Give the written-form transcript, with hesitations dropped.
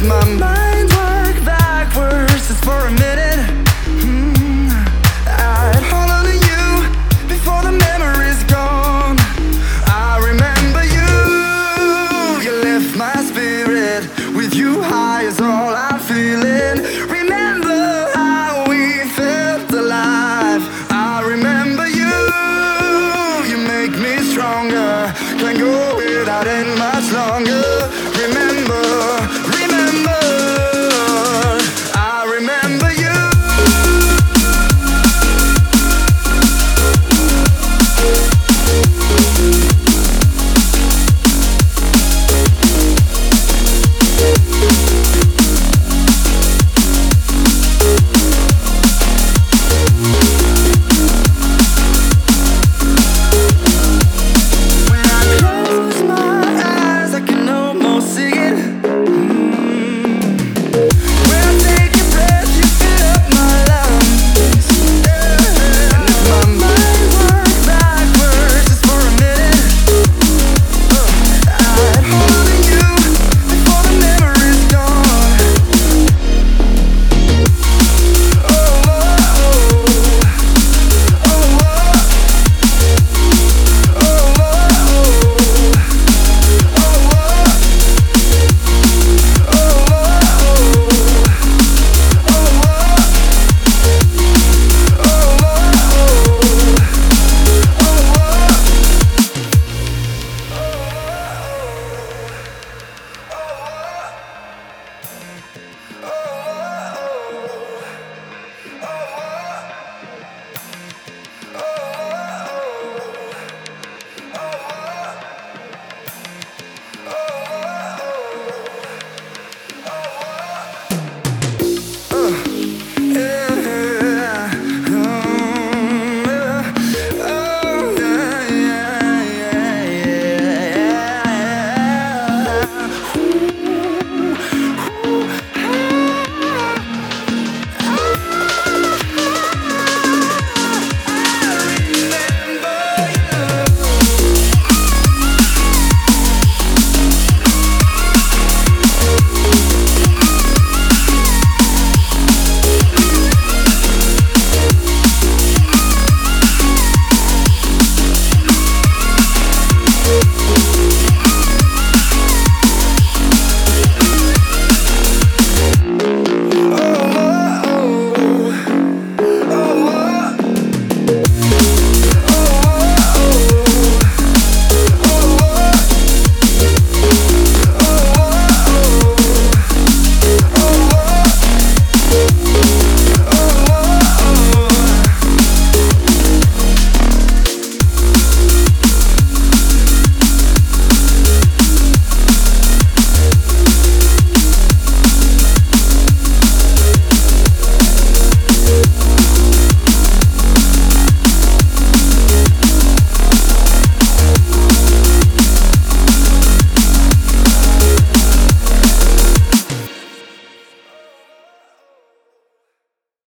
my mind work backwards just for a minute. I'd hold on to you before the memory's gone. I remember you, you lift my spirit. With you high is all I'm feeling. Remember how we felt alive. I remember you, you make me stronger. Can't go without it much longer. Remember